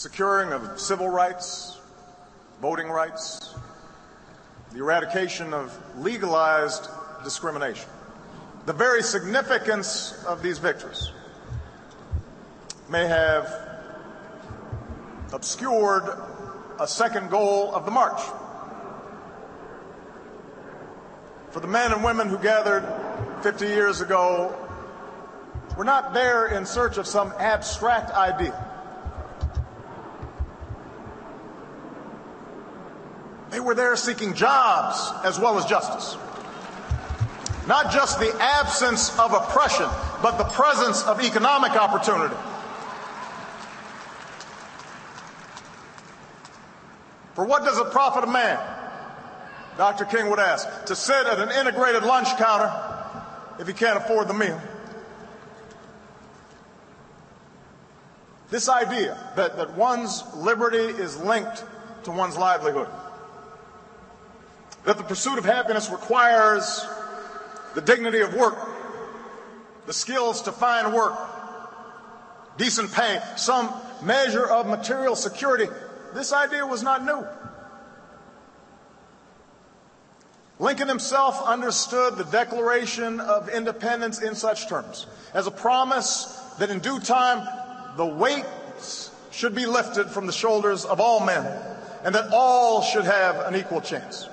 securing of civil rights, voting rights, the eradication of legalized discrimination. The very significance of these victories may have obscured a second goal of the march. For the men and women who gathered 50 years ago were not there in search of some abstract idea. They were there seeking jobs as well as justice. Not just the absence of oppression, but the presence of economic opportunity. For what does it profit a man, Dr. King would ask, to sit at an integrated lunch counter if he can't afford the meal? This idea that one's liberty is linked to one's livelihood, that the pursuit of happiness requires the dignity of work, the skills to find work, decent pay, some measure of material security, this idea was not new. Lincoln himself understood the Declaration of Independence in such terms, as a promise that in due time the weights should be lifted from the shoulders of all men, and that all should have an equal chance.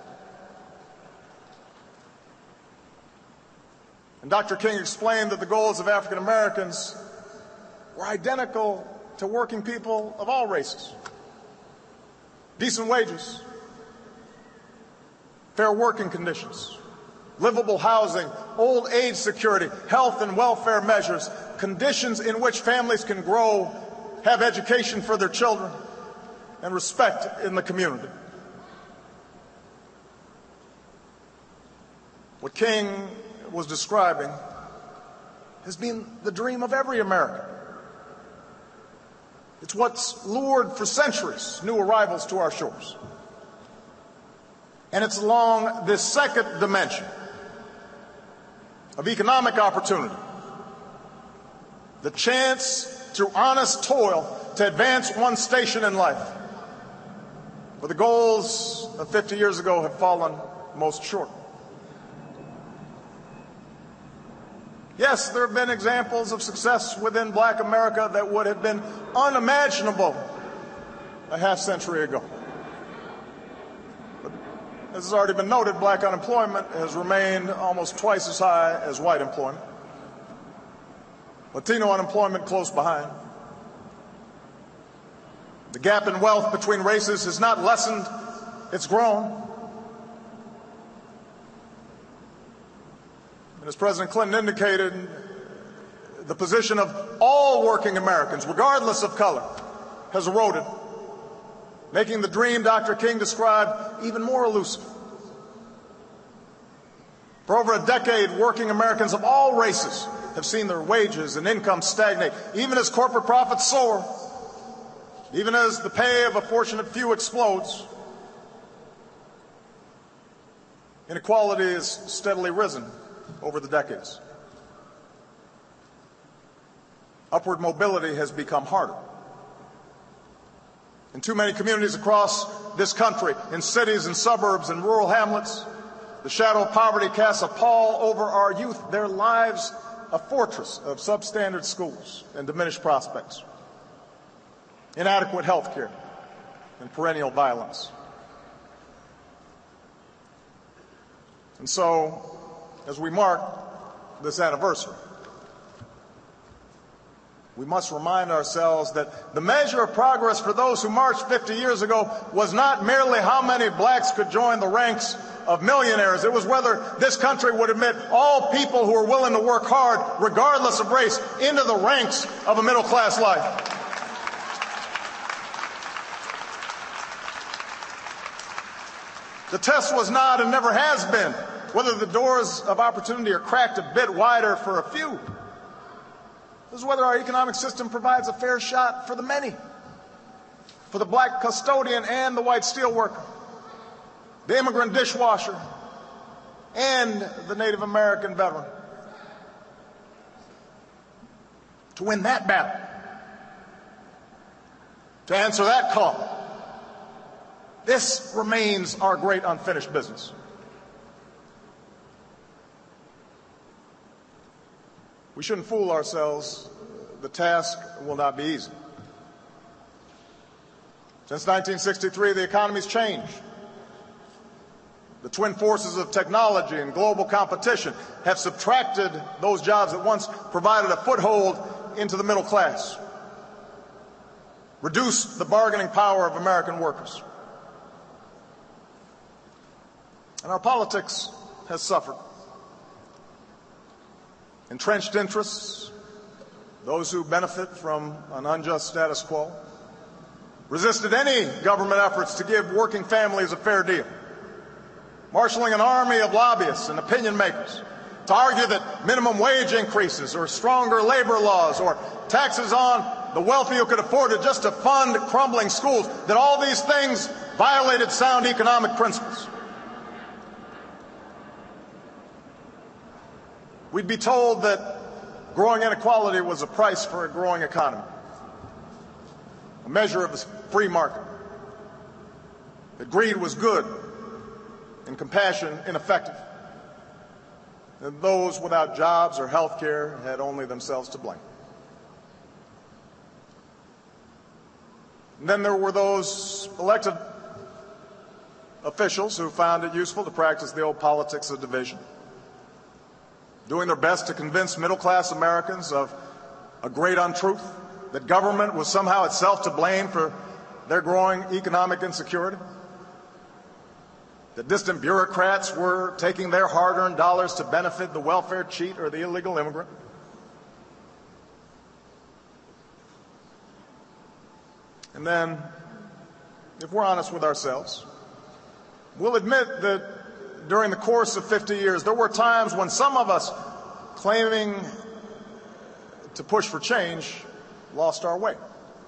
And Dr. King explained that the goals of African Americans were identical to working people of all races. Decent wages, fair working conditions, livable housing, old age security, health and welfare measures, conditions in which families can grow, have education for their children, and respect in the community. What King was describing has been the dream of every American. It's what's lured for centuries new arrivals to our shores. And it's along this second dimension of economic opportunity, the chance through honest toil to advance one's station in life, where the goals of 50 years ago have fallen most short. Yes, there have been examples of success within Black America that would have been unimaginable a half century ago. But as has already been noted, Black unemployment has remained almost twice as high as white employment. Latino unemployment close behind. The gap in wealth between races has not lessened, it's grown. And as President Clinton indicated, the position of all working Americans, regardless of color, has eroded, making the dream Dr. King described even more elusive. For over a decade, working Americans of all races have seen their wages and income stagnate, even as corporate profits soar, even as the pay of a fortunate few explodes. Inequality has steadily risen over the decades. Upward mobility has become harder. In too many communities across this country, in cities and suburbs and rural hamlets, the shadow of poverty casts a pall over our youth, their lives a fortress of substandard schools and diminished prospects, inadequate health care, and perennial violence. And so, as we mark this anniversary, we must remind ourselves that the measure of progress for those who marched 50 years ago was not merely how many blacks could join the ranks of millionaires. It was whether this country would admit all people who are willing to work hard, regardless of race, into the ranks of a middle-class life. The test was not and never has been whether the doors of opportunity are cracked a bit wider for a few. This is whether our economic system provides a fair shot for the many, for the black custodian and the white steelworker, the immigrant dishwasher, and the Native American veteran. To win that battle, to answer that call. This remains our great unfinished business. We shouldn't fool ourselves. The task will not be easy. Since 1963, the economy's changed. The twin forces of technology and global competition have subtracted those jobs that once provided a foothold into the middle class, reduced the bargaining power of American workers. And our politics has suffered. Entrenched interests, those who benefit from an unjust status quo, resisted any government efforts to give working families a fair deal, marshaling an army of lobbyists and opinion makers to argue that minimum wage increases or stronger labor laws or taxes on the wealthy who could afford it just to fund crumbling schools, that all these things violated sound economic principles. We'd be told that growing inequality was a price for a growing economy, a measure of the free market, that greed was good and compassion ineffective, and those without jobs or health care had only themselves to blame. And then there were those elected officials who found it useful to practice the old politics of division, doing their best to convince middle-class Americans of a great untruth, that government was somehow itself to blame for their growing economic insecurity, that distant bureaucrats were taking their hard-earned dollars to benefit the welfare cheat or the illegal immigrant. And then, if we're honest with ourselves, we'll admit that during the course of 50 years, there were times when some of us, claiming to push for change, lost our way.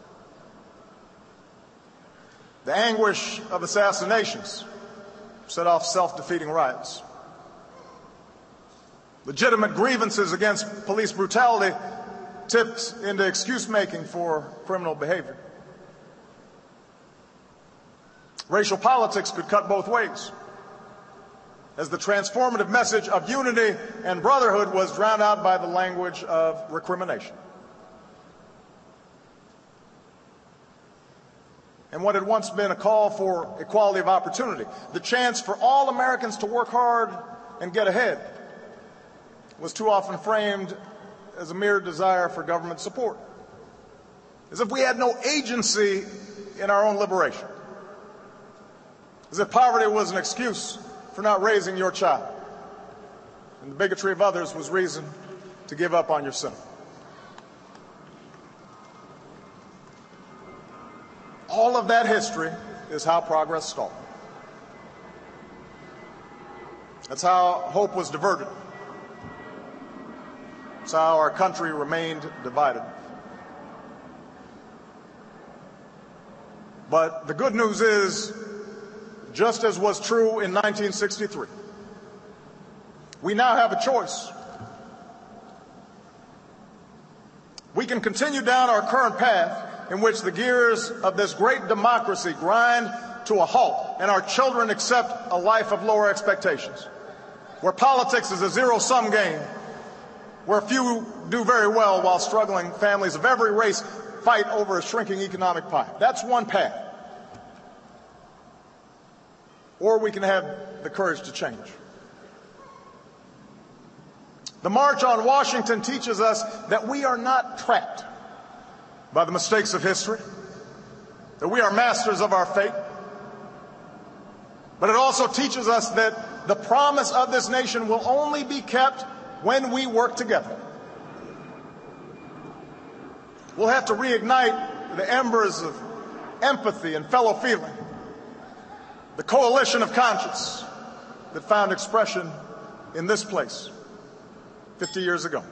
The anguish of assassinations set off self-defeating riots. Legitimate grievances against police brutality tipped into excuse-making for criminal behavior. Racial politics could cut both ways, as the transformative message of unity and brotherhood was drowned out by the language of recrimination. And what had once been a call for equality of opportunity, the chance for all Americans to work hard and get ahead, was too often framed as a mere desire for government support, as if we had no agency in our own liberation, as if poverty was an excuse for not raising your child, and the bigotry of others was reason to give up on yourself. All of that history is how progress stalled. That's how hope was diverted. That's how our country remained divided. But the good news is, just as was true in 1963, we now have a choice. We can continue down our current path, in which the gears of this great democracy grind to a halt and our children accept a life of lower expectations, where politics is a zero-sum game, where few do very well while struggling families of every race fight over a shrinking economic pie. That's one path. Or we can have the courage to change. The March on Washington teaches us that we are not trapped by the mistakes of history, that we are masters of our fate. But it also teaches us that the promise of this nation will only be kept when we work together. We'll have to reignite the embers of empathy and fellow feeling, the coalition of conscience that found expression in this place 50 years ago.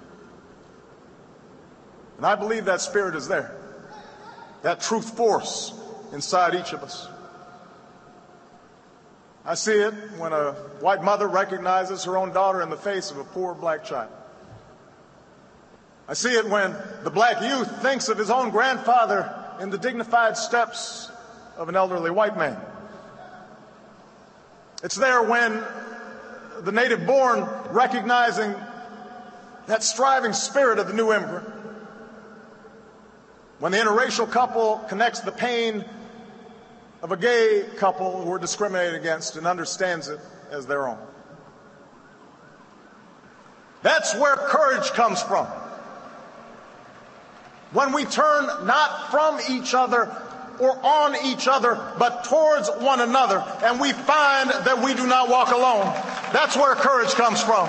And I believe that spirit is there, that truth force inside each of us. I see it when a white mother recognizes her own daughter in the face of a poor black child. I see it when the black youth thinks of his own grandfather in the dignified steps of an elderly white man. It's there when the native born, recognizing that striving spirit of the new immigrant, when the interracial couple connects the pain of a gay couple who are discriminated against and understands it as their own. That's where courage comes from. When we turn not from each other or on each other, but towards one another, and we find that we do not walk alone. That's where courage comes from.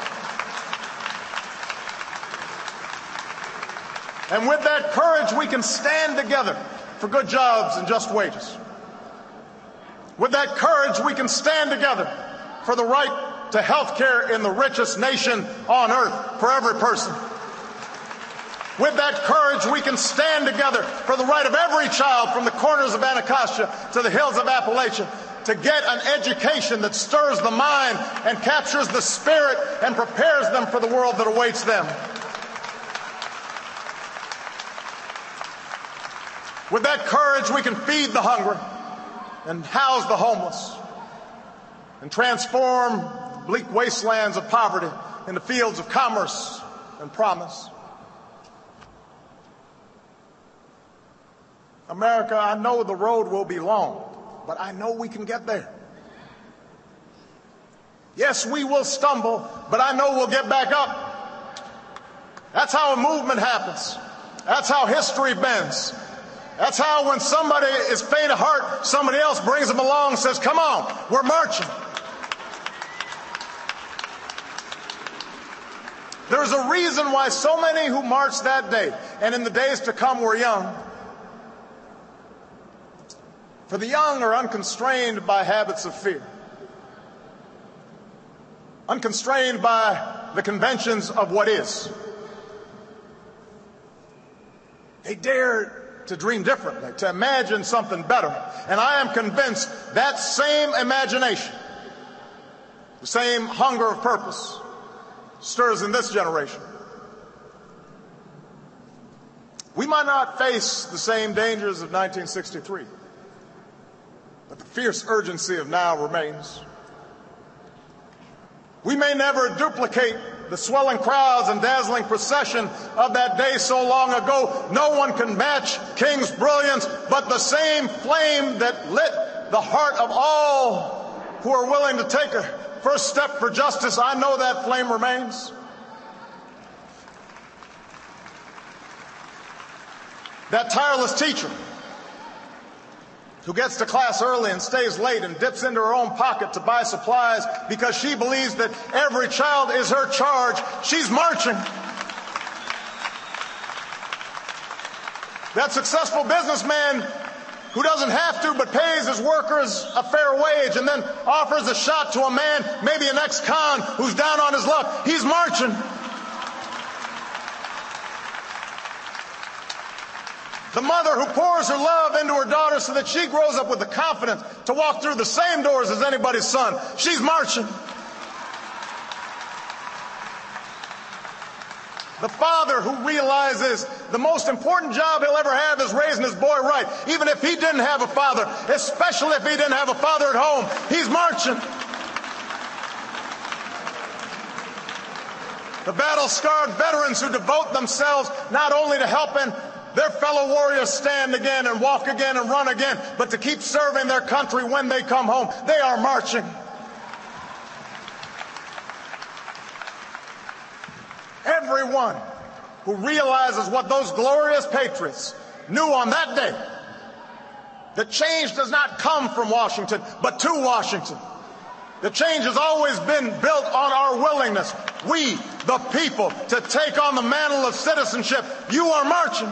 And with that courage, we can stand together for good jobs and just wages. With that courage, we can stand together for the right to health care in the richest nation on earth for every person. With that courage, we can stand together for the right of every child from the corners of Anacostia to the hills of Appalachia to get an education that stirs the mind and captures the spirit and prepares them for the world that awaits them. With that courage, we can feed the hungry and house the homeless and transform bleak wastelands of poverty into fields of commerce and promise. America, I know the road will be long, but I know we can get there. Yes, we will stumble, but I know we'll get back up. That's how a movement happens. That's how history bends. That's how when somebody is faint of heart, somebody else brings them along and says, come on, we're marching. There's a reason why so many who marched that day and in the days to come were young. For the young are unconstrained by habits of fear, unconstrained by the conventions of what is. They dare to dream differently, to imagine something better. And I am convinced that same imagination, the same hunger of purpose, stirs in this generation. We might not face the same dangers of 1963. But the fierce urgency of now remains. We may never duplicate the swelling crowds and dazzling procession of that day so long ago. No one can match King's brilliance, but the same flame that lit the heart of all who are willing to take a first step for justice, I know that flame remains. That tireless teacher who gets to class early and stays late and dips into her own pocket to buy supplies because she believes that every child is her charge. She's marching. That successful businessman who doesn't have to but pays his workers a fair wage and then offers a shot to a man, maybe an ex-con who's down on his luck. He's marching. The mother who pours her love into her daughter so that she grows up with the confidence to walk through the same doors as anybody's son. She's marching. The father who realizes the most important job he'll ever have is raising his boy right. Even if he didn't have a father, especially if he didn't have a father at home, he's marching. The battle-scarred veterans who devote themselves not only to helping their fellow warriors stand again and walk again and run again, but to keep serving their country when they come home. They are marching. Everyone who realizes what those glorious patriots knew on that day, that change does not come from Washington, but to Washington. The change has always been built on our willingness, we, the people, to take on the mantle of citizenship. You are marching.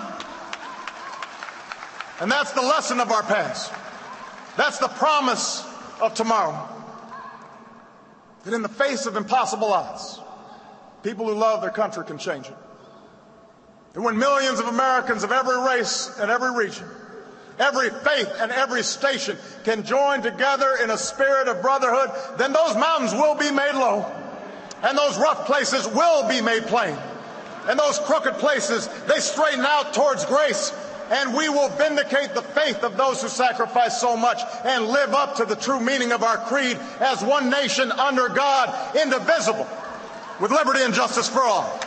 And that's the lesson of our past. That's the promise of tomorrow. That in the face of impossible odds, people who love their country can change it. And when millions of Americans of every race and every region, every faith and every station can join together in a spirit of brotherhood, then those mountains will be made low, and those rough places will be made plain, and those crooked places, they straighten out towards grace. and we will vindicate the faith of those who sacrificed so much and live up to the true meaning of our creed as one nation under God, indivisible, with liberty and justice for all.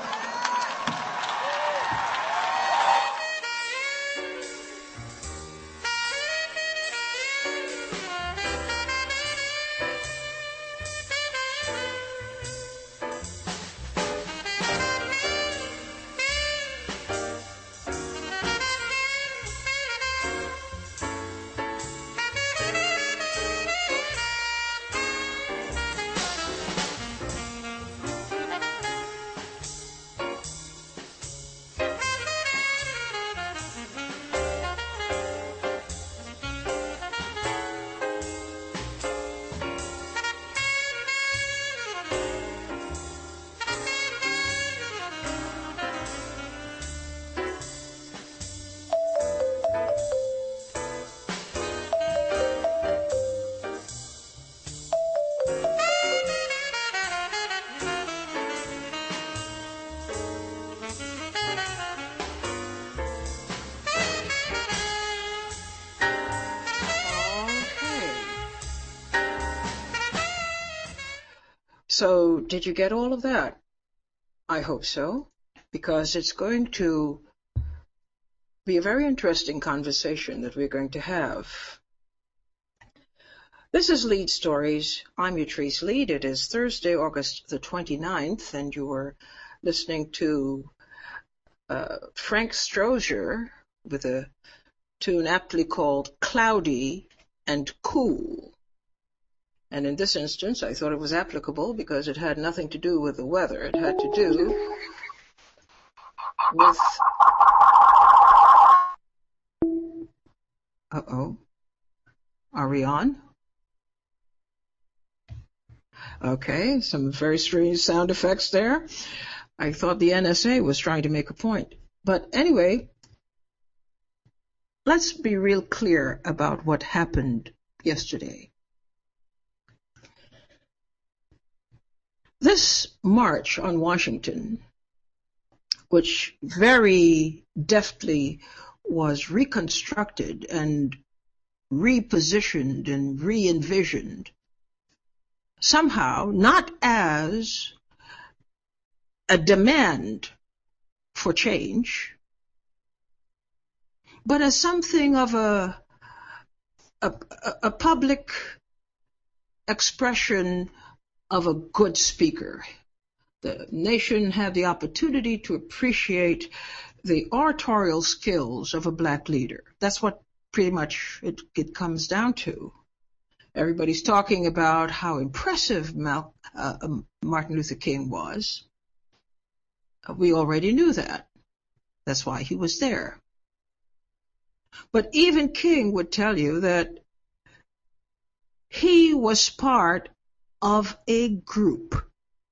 So, did you get all of that? I hope so, because it's going to be a very interesting conversation that we're going to have. This is Lead Stories. I'm Yatrice Lead. It is Thursday, August the 29th, and you are listening to Frank Strozier with a tune aptly called Cloudy and Cool. And in this instance, I thought it was applicable because it had nothing to do with the weather. It had to do with... Uh-oh. Are we on? Okay, some very strange sound effects there. I thought the NSA was trying to make a point. But anyway, let's be real clear about what happened yesterday. This march on Washington, which very deftly was reconstructed and repositioned and re-envisioned, somehow not as a demand for change, but as something of a public expression of a good speaker. The nation had the opportunity to appreciate the oratorial skills of a black leader. That's what pretty much it comes down to. Everybody's talking about how impressive Martin Luther King was. We already knew that. That's why he was there. But even King would tell you that he was part of a group.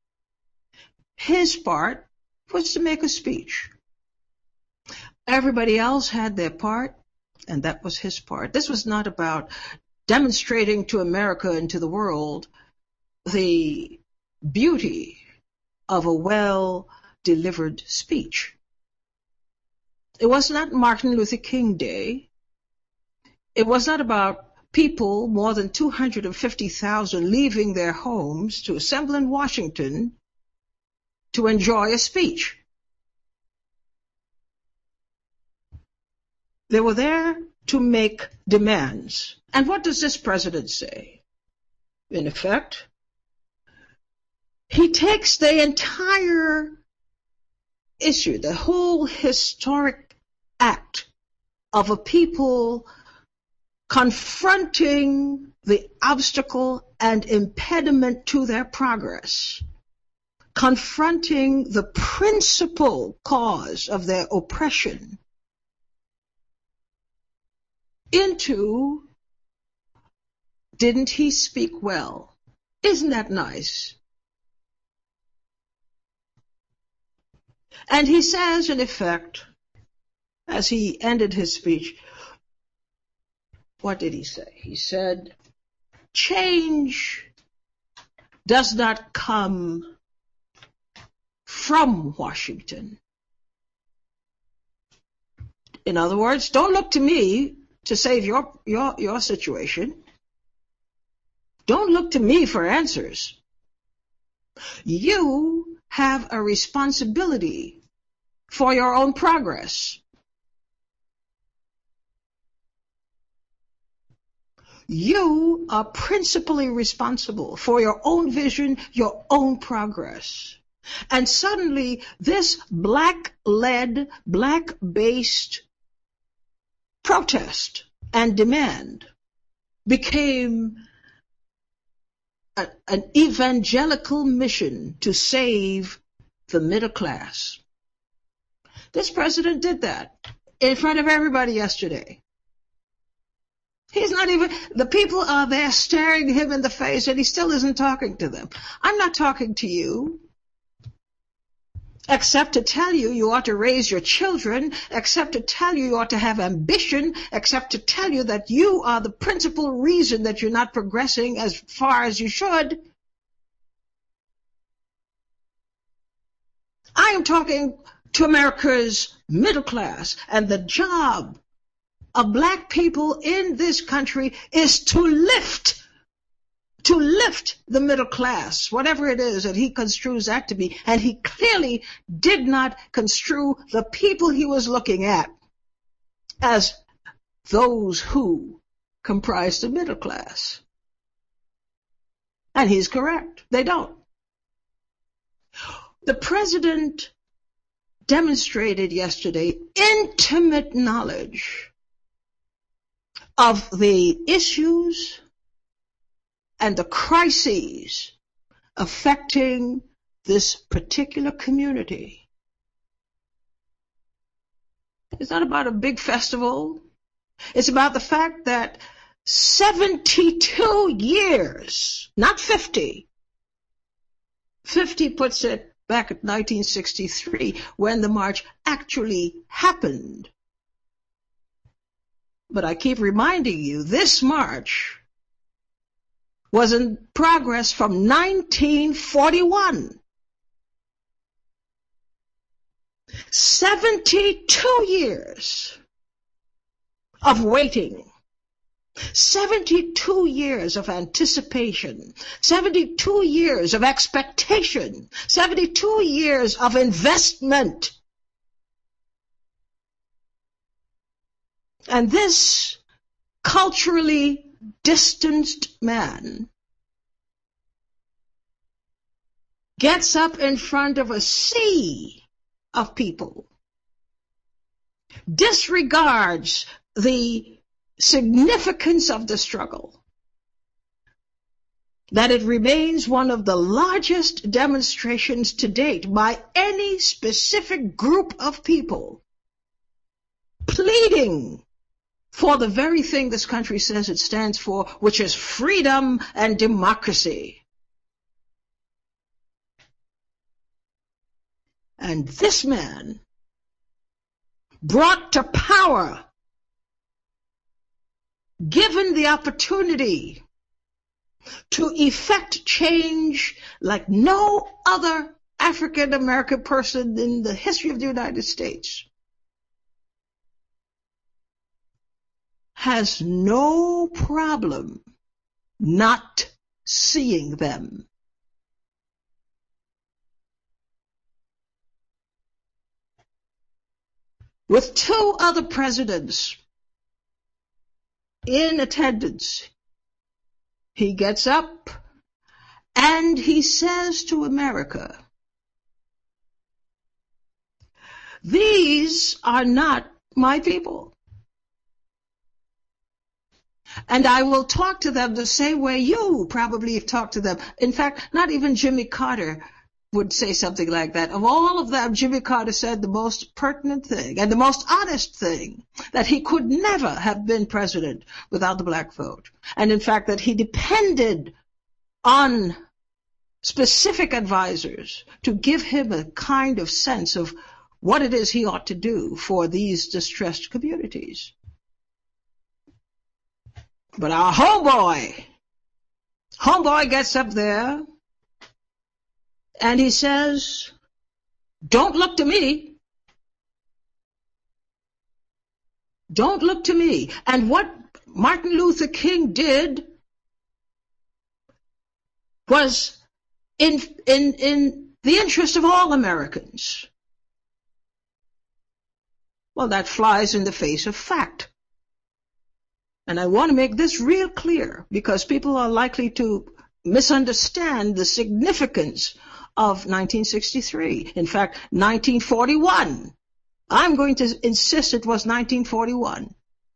His part was to make a speech. Everybody else had their part, and that was his part. This was not about demonstrating to America and to the world the beauty of a well-delivered speech. It was not Martin Luther King Day. It was not about people, more than 250,000, leaving their homes to assemble in Washington to enjoy a speech. They were there to make demands. And what does this president say? In effect, he takes the entire issue, the whole historic act of a people confronting the obstacle and impediment to their progress, confronting the principal cause of their oppression, into, didn't he speak well? Isn't that nice? And he says, in effect, as he ended his speech, what did he say? He said, change does not come from Washington. In other words, don't look to me to save your situation. Don't look to me for answers. You have a responsibility for your own progress. You are principally responsible for your own vision, your own progress. And suddenly, this black-led, black-based protest and demand became an evangelical mission to save the middle class. This president did that in front of everybody yesterday. He's not even, the people are there staring him in the face and he still isn't talking to them. I'm not talking to you, except to tell you you ought to raise your children, except to tell you you ought to have ambition, except to tell you that you are the principal reason that you're not progressing as far as you should. I am talking to America's middle class, and the job of black people in this country is to lift the middle class, whatever it is that he construes that to be. And he clearly did not construe the people he was looking at as those who comprise the middle class. And he's correct. They don't. The president demonstrated yesterday intimate knowledge of the issues and the crises affecting this particular community. It's not about a big festival. It's about the fact that 72 years, not 50. 50 puts it back at 1963 when the march actually happened. But I keep reminding you, this march was in progress from 1941. 72 years of waiting. 72 years of anticipation. 72 years of expectation. 72 years of investment. And this culturally distanced man gets up in front of a sea of people, disregards the significance of the struggle, that it remains one of the largest demonstrations to date by any specific group of people, pleading for the very thing this country says it stands for, which is freedom and democracy. And this man brought to power, given the opportunity to effect change like no other African American person in the history of the United States, has no problem not seeing them. With two other presidents in attendance, he gets up and he says to America, "These are not my people. And I will talk to them the same way you probably have talked to them." In fact, not even Jimmy Carter would say something like that. Of all of them, Jimmy Carter said the most pertinent thing and the most honest thing, that he could never have been president without the black vote. And in fact, that he depended on specific advisors to give him a kind of sense of what it is he ought to do for these distressed communities. But our homeboy gets up there and he says, "Don't look to me. Don't look to me. And what Martin Luther King did was in the interest of all Americans. Well, that flies in the face of fact. And I want to make this real clear because people are likely to misunderstand the significance of 1963. In fact, 1941. I'm going to insist it was 1941.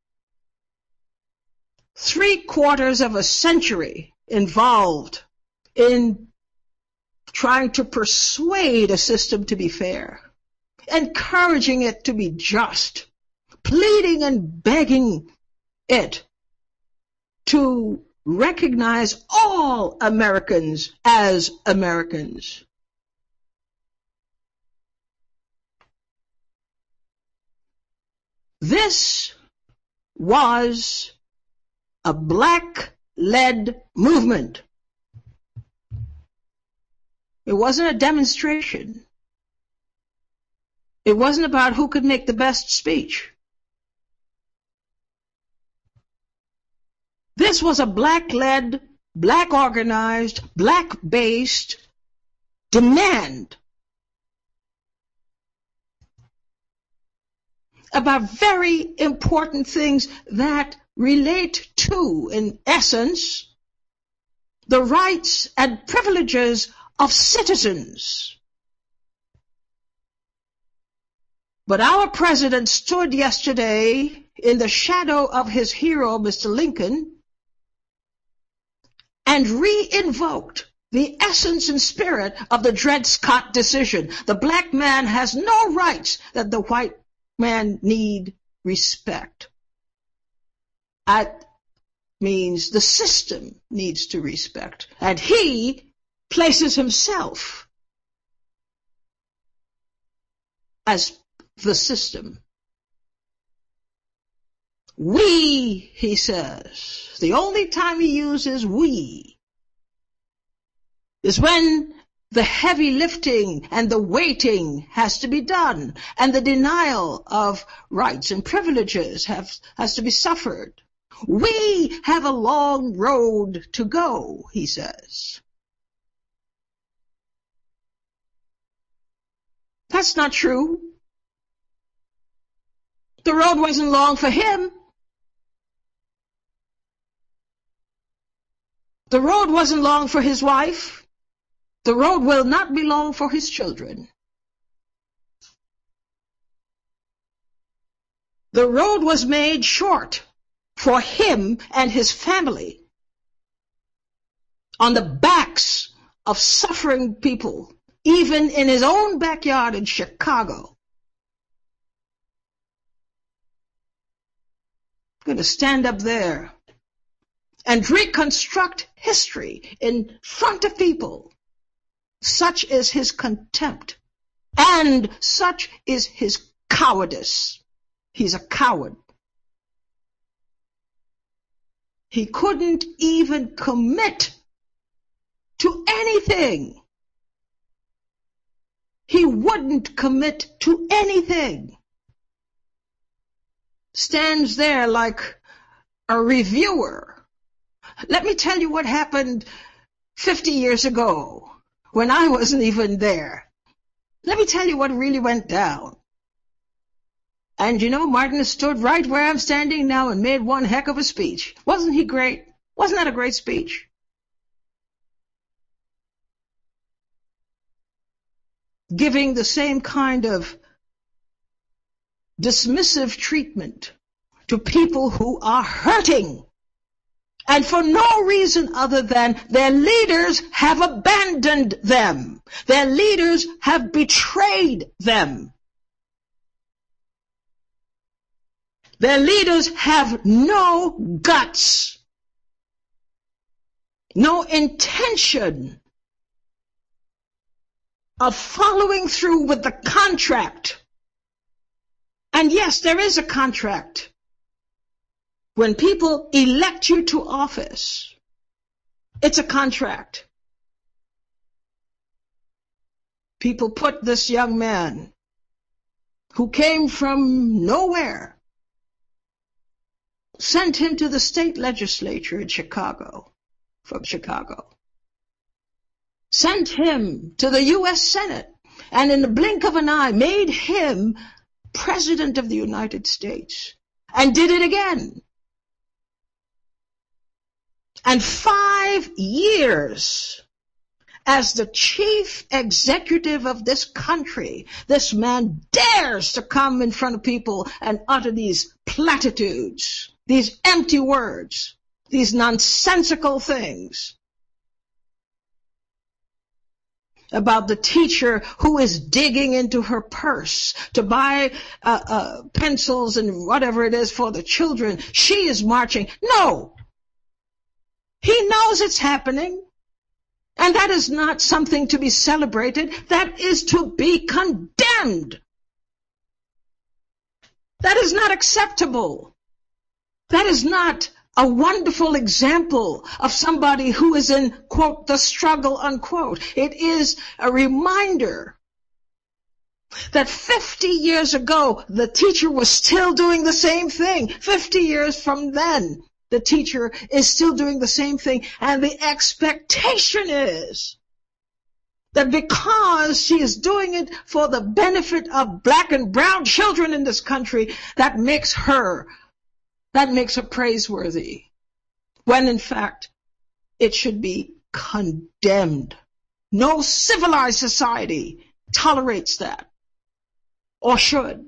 3/4 of a century involved in trying to persuade a system to be fair, encouraging it to be just, pleading and begging it to recognize all Americans as Americans. This was a black-led movement. It wasn't a demonstration. It wasn't about who could make the best speech. This was a black-led, black-organized, black-based demand about very important things that relate to, in essence, the rights and privileges of citizens. But our president stood yesterday in the shadow of his hero, Mr. Lincoln, and re-invoked the essence and spirit of the Dred Scott decision. The black man has no rights that the white man need respect. That means the system needs to respect. And he places himself as the system. We, he says, the only time he uses we is when the heavy lifting and the weighting has to be done, and the denial of rights and privileges has to be suffered. We have a long road to go, he says. That's not true. The road wasn't long for him. The road wasn't long for his wife. The road will not be long for his children. The road was made short for him and his family on the backs of suffering people, even in his own backyard in Chicago. I'm going to stand up there and reconstruct history in front of people. Such is his contempt, and such is his cowardice. He's a coward. He couldn't even commit to anything. He wouldn't commit to anything. Stands there like a reviewer. Let me tell you what happened 50 years ago when I wasn't even there. Let me tell you what really went down. And you know, Martin stood right where I'm standing now and made one heck of a speech. Wasn't he great? Wasn't that a great speech? Giving the same kind of dismissive treatment to people who are hurting, and for no reason other than their leaders have abandoned them. Their leaders have betrayed them. Their leaders have no guts, no intention of following through with the contract. And yes, there is a contract. When people elect you to office, it's a contract. People put this young man who came from nowhere sent him to the state legislature in Chicago, from Chicago. Sent him to the U.S. Senate, and in the blink of an eye made him President of the United States, and did it again. And 5 years as the chief executive of this country, this man dares to come in front of people and utter these platitudes, these empty words, these nonsensical things about the teacher who is digging into her purse to buy pencils and whatever it is for the children. She is marching. No! He knows it's happening. And that is not something to be celebrated. That is to be condemned. That is not acceptable. That is not a wonderful example of somebody who is in, quote, the struggle, unquote. It is a reminder that 50 years ago, the teacher was still doing the same thing. 50 years from then, the teacher is still doing the same thing. And the expectation is that because she is doing it for the benefit of black and brown children in this country, that makes her praiseworthy, when in fact it should be condemned. No civilized society tolerates that, or should.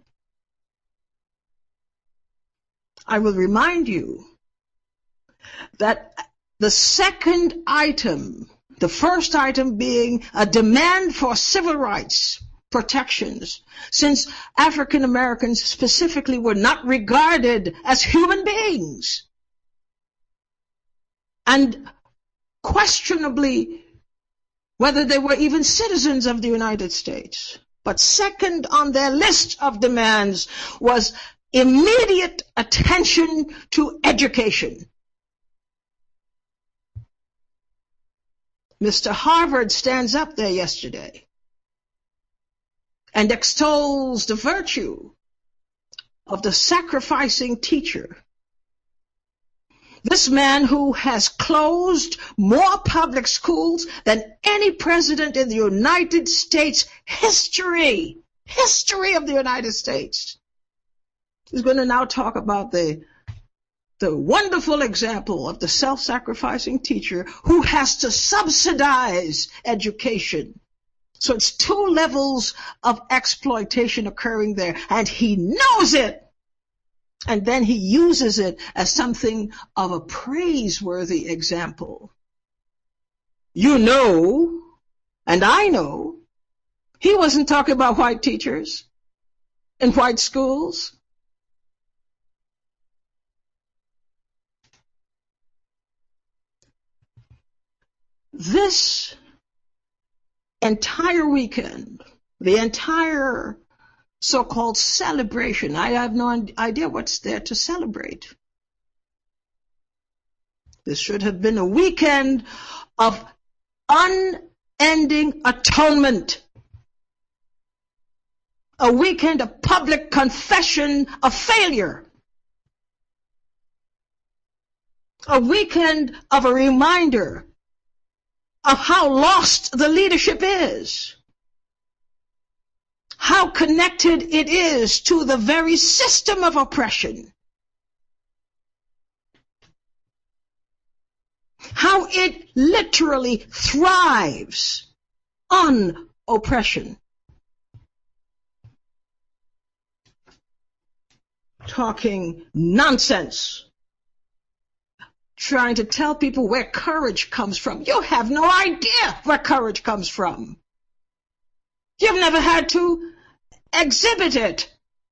I will remind you that the second item, the first item being a demand for civil rights protections, since African Americans specifically were not regarded as human beings, and questionably whether they were even citizens of the United States. But second on their list of demands was immediate attention to education. Mr. Harvard stands up there yesterday and extols the virtue of the sacrificing teacher. This man who has closed more public schools than any president in the United States history of the United States, is going to now talk about the wonderful example of the self-sacrificing teacher who has to subsidize education. So it's 2 levels of exploitation occurring there, and he knows it. And then he uses it as something of a praiseworthy example. You know, and I know, he wasn't talking about white teachers in white schools. This entire weekend, the entire so-called celebration, I have no idea what's there to celebrate. This should have been a weekend of unending atonement, a weekend of public confession of failure, a weekend of a reminder of how lost the leadership is, how connected it is to the very system of oppression, how it literally thrives on oppression. Talking nonsense, trying to tell people where courage comes from. You have no idea where courage comes from. You've never had to exhibit it.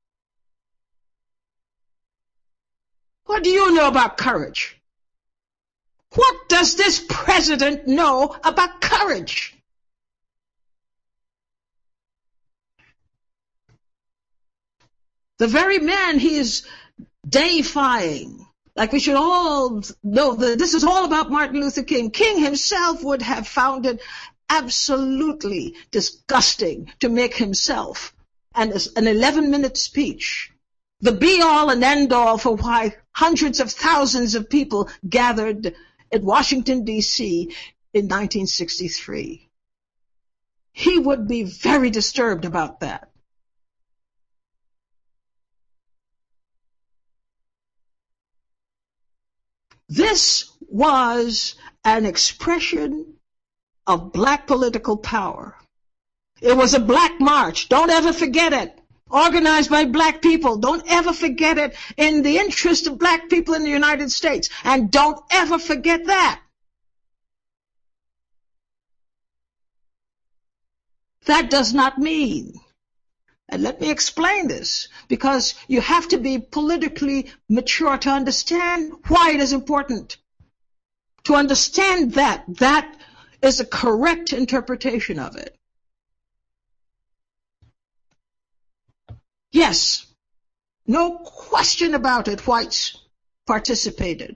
What do you know about courage? What does this president know about courage? The very man he is deifying, like we should all know that this is all about Martin Luther King. King himself would have found it absolutely disgusting to make himself an 11-minute speech the be-all and end-all for why hundreds of thousands of people gathered at Washington, D.C. in 1963. He would be very disturbed about that. This was an expression of black political power. It was a black march. Don't ever forget it. Organized by black people. Don't ever forget it, in the interest of black people in the United States. And don't ever forget that. That does not mean, and let me explain this, because you have to be politically mature to understand why it is important. To understand that is a correct interpretation of it. Yes, no question about it, whites participated.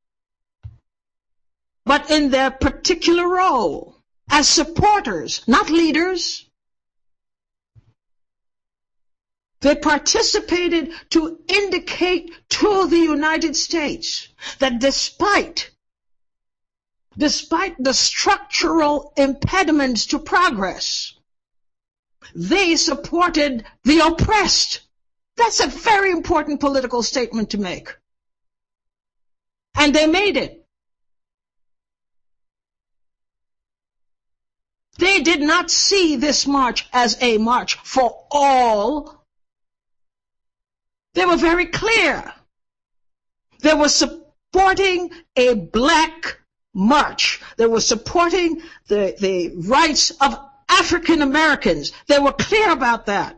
But in their particular role, as supporters, not leaders, they participated to indicate to the United States that despite the structural impediments to progress, they supported the oppressed. That's a very important political statement to make. And they made it. They did not see this march as a march for all. They were very clear. They were supporting a black march. They were supporting the rights of African Americans. They were clear about that.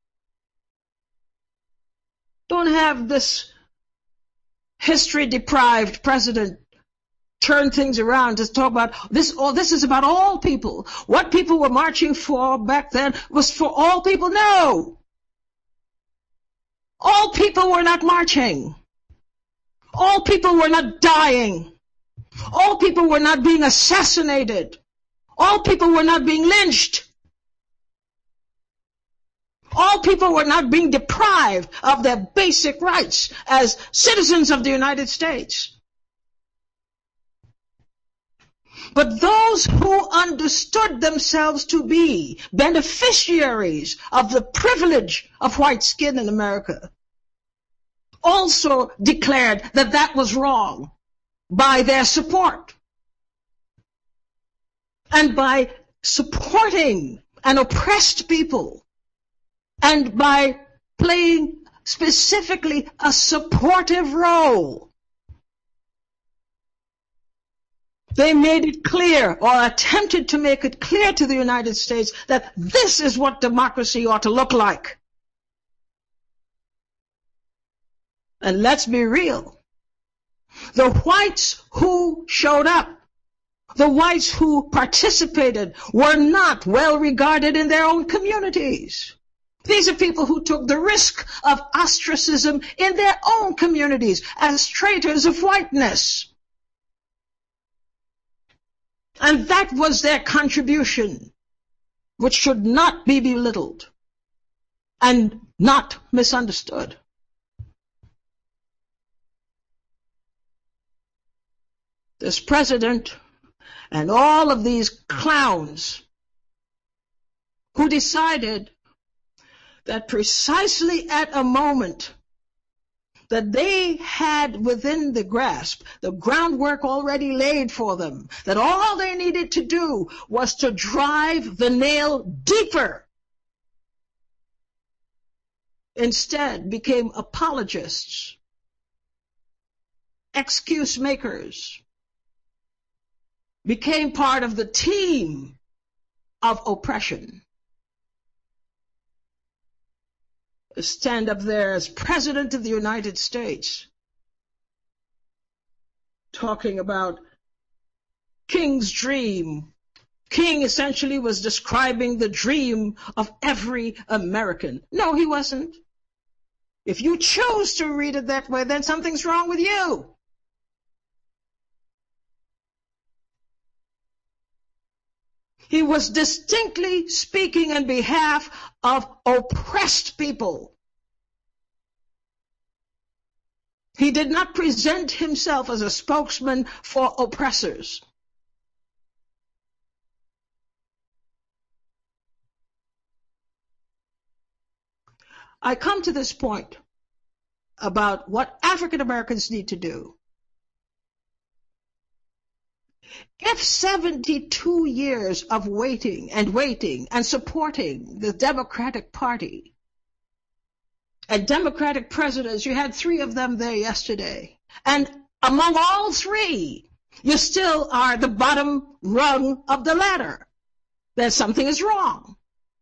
Don't have this history-deprived president turn things around to talk about this. Oh, this is about all people. What people were marching for back then was for all people. No. All people were not marching. All people were not dying. All people were not being assassinated. All people were not being lynched. All people were not being deprived of their basic rights as citizens of the United States. But those who understood themselves to be beneficiaries of the privilege of white skin in America also declared that that was wrong by their support. And by supporting an oppressed people, and by playing specifically a supportive role, they made it clear, or attempted to make it clear to the United States, that this is what democracy ought to look like. And let's be real. The whites who showed up, the whites who participated, were not well regarded in their own communities. These are people who took the risk of ostracism in their own communities as traitors of whiteness. And that was their contribution, which should not be belittled and not misunderstood. This president and all of these clowns who decided that precisely at a moment that they had within the grasp the groundwork already laid for them, that all they needed to do was to drive the nail deeper, instead became apologists, excuse makers, became part of the team of oppression. Stand up there as President of the United States, talking about King's dream. King essentially was describing the dream of every American. No, he wasn't. If you chose to read it that way, then something's wrong with you. He was distinctly speaking on behalf of oppressed people. He did not present himself as a spokesman for oppressors. I come to this point about what African Americans need to do. If 72 years of waiting and supporting the Democratic Party and Democratic presidents, you had 3 of them there yesterday, and among all 3, you still are the bottom rung of the ladder, then something is wrong.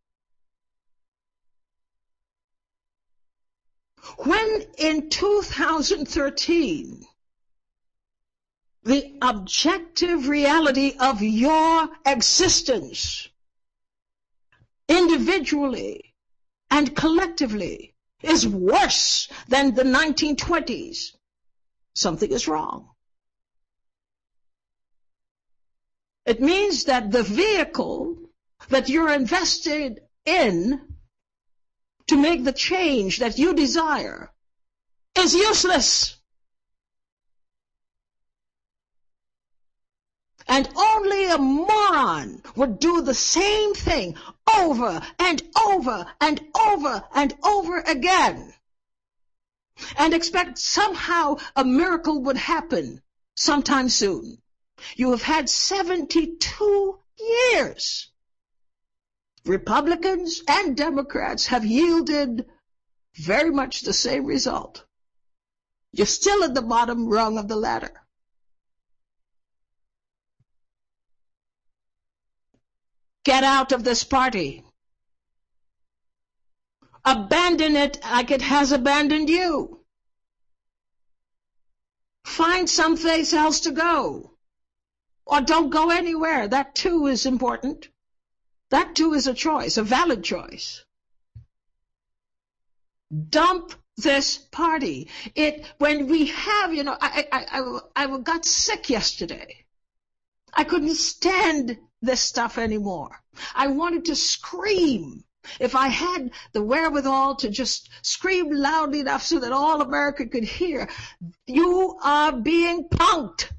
When in 2013, the objective reality of your existence, individually and collectively, is worse than the 1920s, something is wrong. It means that the vehicle that you're invested in to make the change that you desire is useless. And only a moron would do the same thing over and over and over and over again and expect somehow a miracle would happen sometime soon. You have had 72 years. Republicans and Democrats have yielded very much the same result. You're still at the bottom rung of the ladder. Get out of this party. Abandon it like it has abandoned you. Find someplace else to go. Or don't go anywhere. That too is important. That too is a choice, a valid choice. Dump this party. When we have, I got sick yesterday. I couldn't stand this stuff anymore. I wanted to scream. If I had the wherewithal to just scream loudly enough so that all America could hear, you are being punked.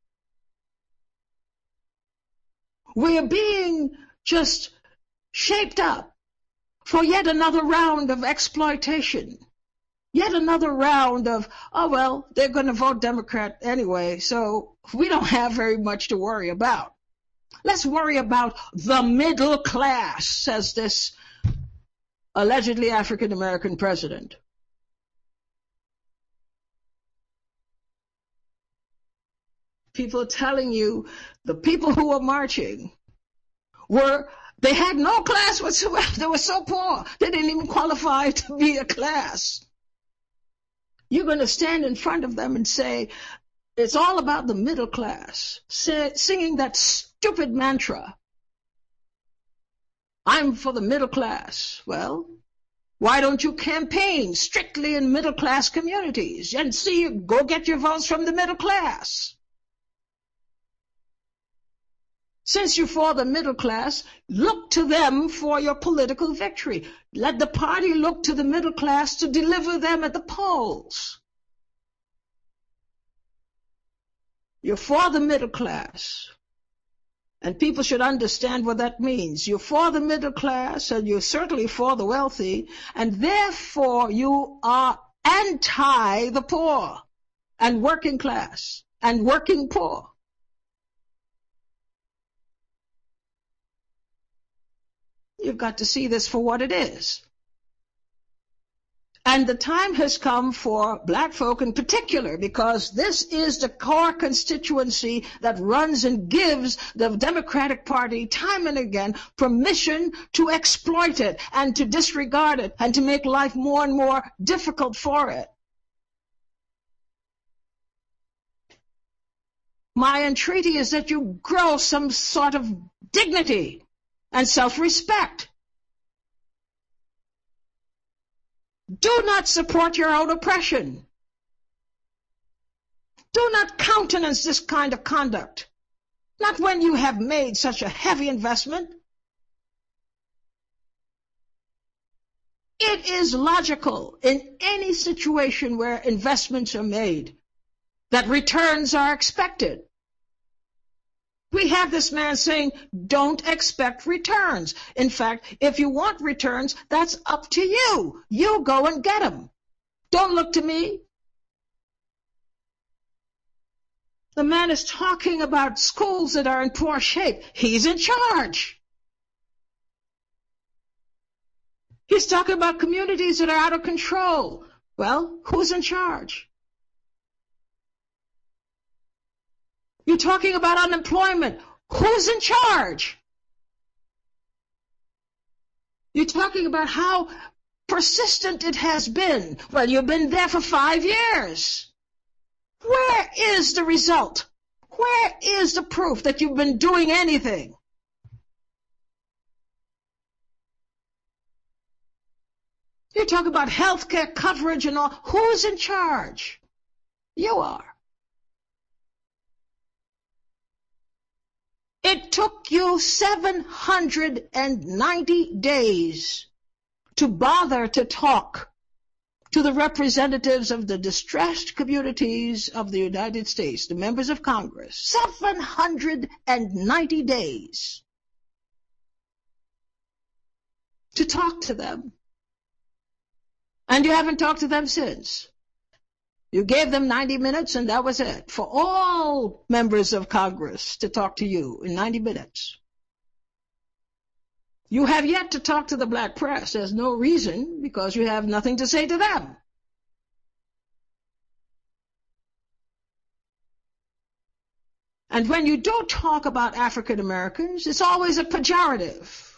We are being just shaped up for yet another round of exploitation. Yet another round of, oh, well, they're going to vote Democrat anyway, so we don't have very much to worry about. Let's worry about the middle class, says this allegedly African-American president. People are telling you the people who were marching they had no class whatsoever. They were so poor. They didn't even qualify to be a class. You're going to stand in front of them and say, it's all about the middle class, singing that stupid mantra. I'm for the middle class. Well, why don't you campaign strictly in middle class communities and go get your votes from the middle class? Since you're for the middle class, look to them for your political victory. Let the party look to the middle class to deliver them at the polls. You're for the middle class. And people should understand what that means. You're for the middle class, and you're certainly for the wealthy, and therefore you are anti the poor and working class and working poor. You've got to see this for what it is. And the time has come for black folk in particular, because this is the core constituency that runs and gives the Democratic Party time and again permission to exploit it and to disregard it and to make life more and more difficult for it. My entreaty is that you grow some sort of dignity and self-respect. Do not support your own oppression. Do not countenance this kind of conduct, not when you have made such a heavy investment. It is logical in any situation where investments are made that returns are expected. We have this man saying, don't expect returns. In fact, if you want returns, that's up to you. You go and get them. Don't look to me. The man is talking about schools that are in poor shape. He's in charge. He's talking about communities that are out of control. Well, who's in charge? You're talking about unemployment. Who's in charge? You're talking about how persistent it has been. Well, you've been there for 5 years. Where is the result? Where is the proof that you've been doing anything? You talk about health care coverage and all. Who's in charge? You are. It took you 790 days to bother to talk to the representatives of the distressed communities of the United States, the members of Congress. 790 days to talk to them. And you haven't talked to them since. You gave them 90 minutes and that was it. For all members of Congress to talk to you in 90 minutes. You have yet to talk to the black press. There's no reason because you have nothing to say to them. And when you do talk about African Americans, it's always a pejorative.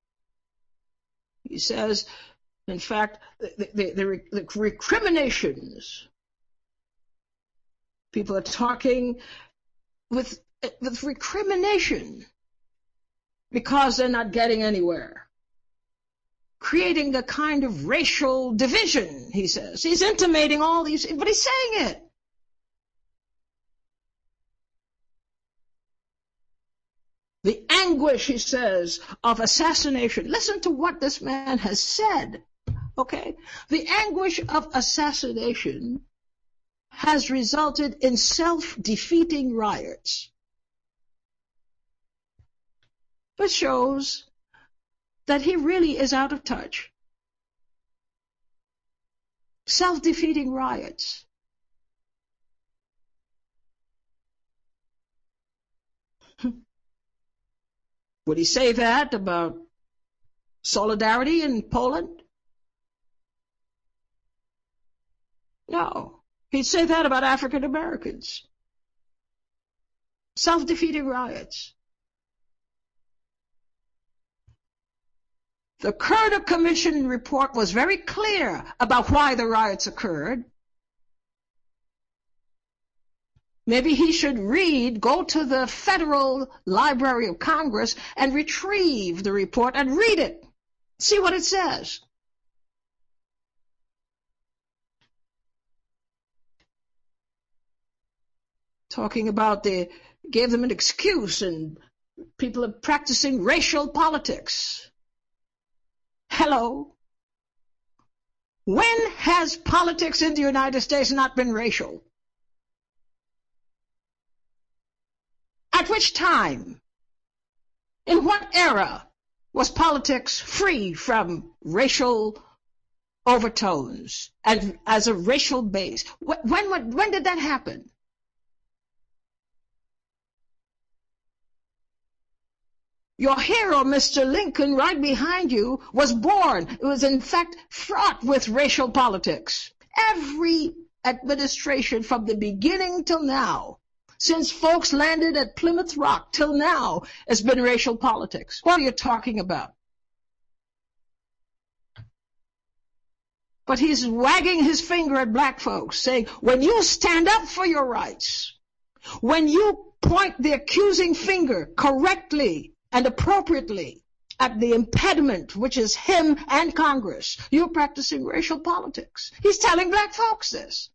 He says, in fact, the recriminations. People are talking with recrimination because they're not getting anywhere. Creating a kind of racial division, he says. He's intimating all these, but he's saying it. The anguish, he says, of assassination. Listen to what this man has said, okay? The anguish of assassination has resulted in self-defeating riots. It shows that he really is out of touch. Self-defeating riots. Would he say that about solidarity in Poland? No. He'd say that about African Americans. Self-defeating riots. The Kerner Commission report was very clear about why the riots occurred. Maybe he should go to the Federal Library of Congress and retrieve the report and read it. See what it says. Talking about gave them an excuse and people are practicing racial politics. Hello. When has politics in the United States not been racial? At which time? In what era was politics free from racial overtones and as a racial base? When did that happen? Your hero, Mr. Lincoln, right behind you, was born. It was, in fact, fraught with racial politics. Every administration from the beginning till now, since folks landed at Plymouth Rock till now, has been racial politics. What are you talking about? But he's wagging his finger at black folks, saying, when you stand up for your rights, when you point the accusing finger correctly and appropriately at the impediment, which is him and Congress, you're practicing racial politics. He's telling black folks this.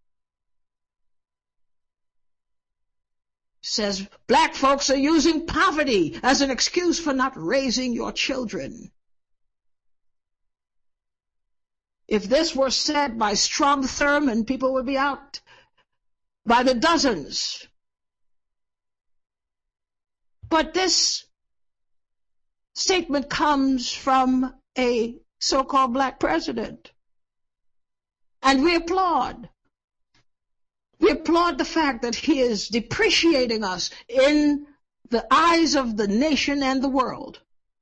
Says black folks are using poverty as an excuse for not raising your children. If this were said by Strom Thurmond, people would be out by the dozens. But this statement comes from a so-called black president. And we applaud. We applaud the fact that he is depreciating us in the eyes of the nation and the world.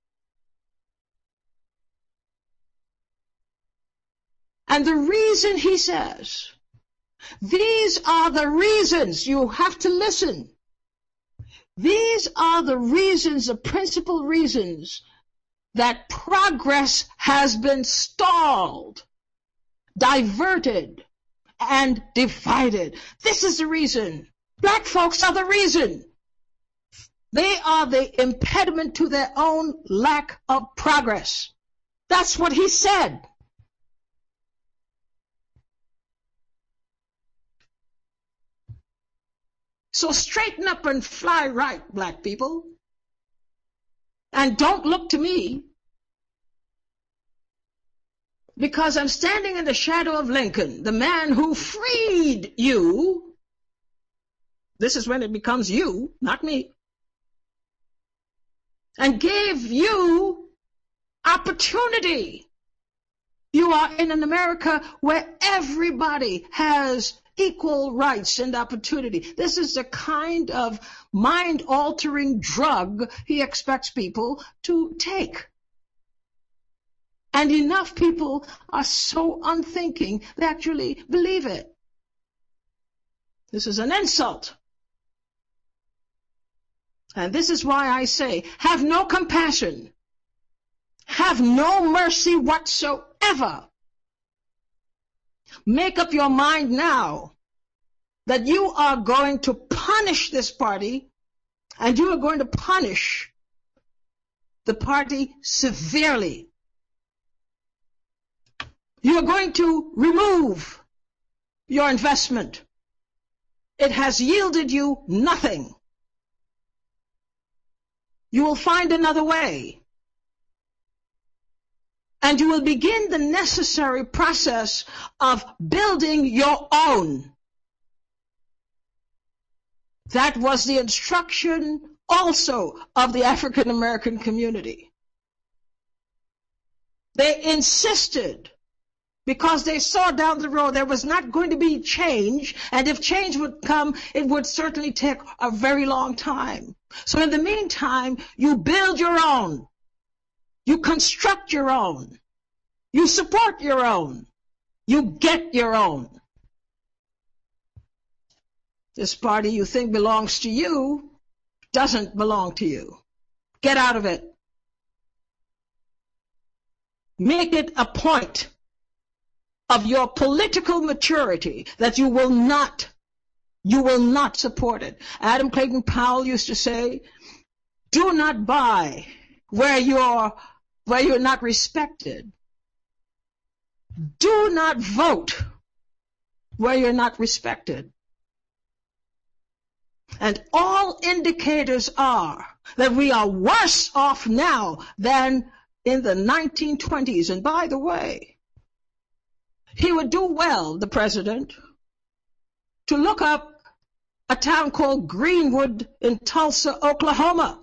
And the reason, he says, these are the reasons, you have to listen. These are the reasons, the principal reasons, that progress has been stalled, diverted, and divided. This is the reason. Black folks are the reason. They are the impediment to their own lack of progress. That's what he said. So straighten up and fly right, black people. And don't look to me, because I'm standing in the shadow of Lincoln, the man who freed you. This is when it becomes you, not me. And gave you opportunity. You are in an America where everybody has equal rights and opportunity. This is the kind of mind-altering drug he expects people to take. And enough people are so unthinking they actually believe it. This is an insult. And this is why I say, have no compassion. Have no mercy whatsoever. Make up your mind now that you are going to punish this party, and you are going to punish the party severely. You are going to remove your investment. It has yielded you nothing. You will find another way. And you will begin the necessary process of building your own. That was the instruction also of the African American community. They insisted, because they saw down the road there was not going to be change, and if change would come, it would certainly take a very long time. So in the meantime, you build your own. You construct your own. You support your own. You get your own. This party you think belongs to you doesn't belong to you. Get out of it. Make it a point of your political maturity that you will not support it. Adam Clayton Powell used to say, do not buy where you're not respected. Do not vote where you're not respected. And all indicators are that we are worse off now than in the 1920s. And by the way, he would do well, the president, to look up a town called Greenwood in Tulsa, Oklahoma.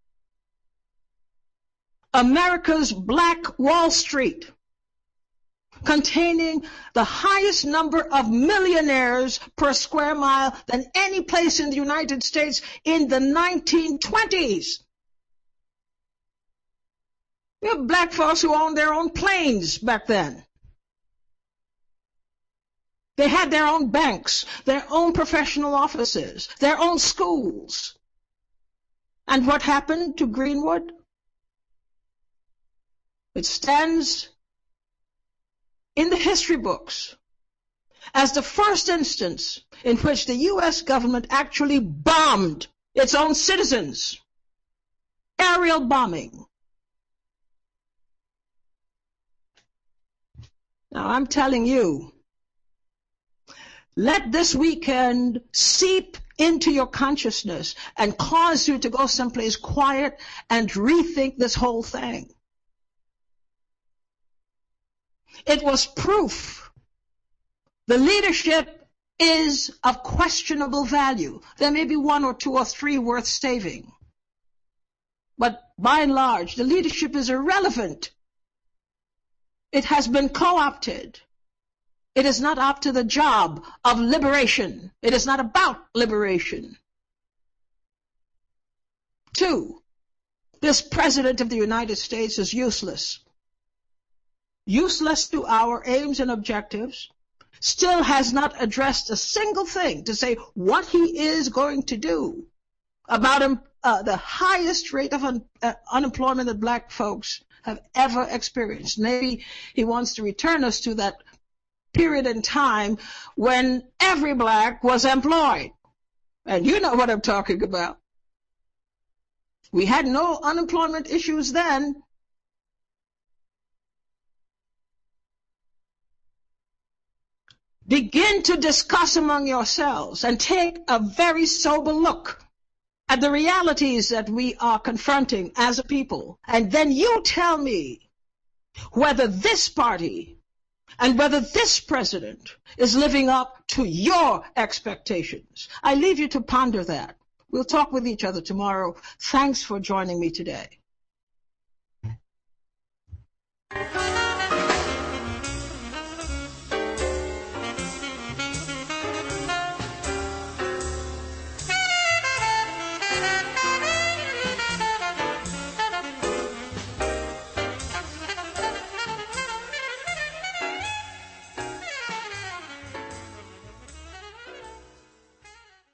America's Black Wall Street, containing the highest number of millionaires per square mile than any place in the United States in the 1920s. We have black folks who owned their own planes back then. They had their own banks, their own professional offices, their own schools. And what happened to Greenwood? It stands in the history books as the first instance in which the U.S. government actually bombed its own citizens. Aerial bombing. Now I'm telling you, let this weekend seep into your consciousness and cause you to go someplace quiet and rethink this whole thing. It was proof. The leadership is of questionable value. There may be one or two or three worth saving. But by and large, the leadership is irrelevant. It has been co-opted. It is not up to the job of liberation. It is not about liberation. 2, this President of the United States is useless. Useless to our aims and objectives. Still has not addressed a single thing to say what he is going to do about the highest rate of unemployment that black folks have ever experienced. Maybe he wants to return us to that period in time when every black was employed. And you know what I'm talking about. We had no unemployment issues then. Begin to discuss among yourselves and take a very sober look at the realities that we are confronting as a people. And then you tell me whether this party and whether this president is living up to your expectations. I leave you to ponder that. We'll talk with each other tomorrow. Thanks for joining me today.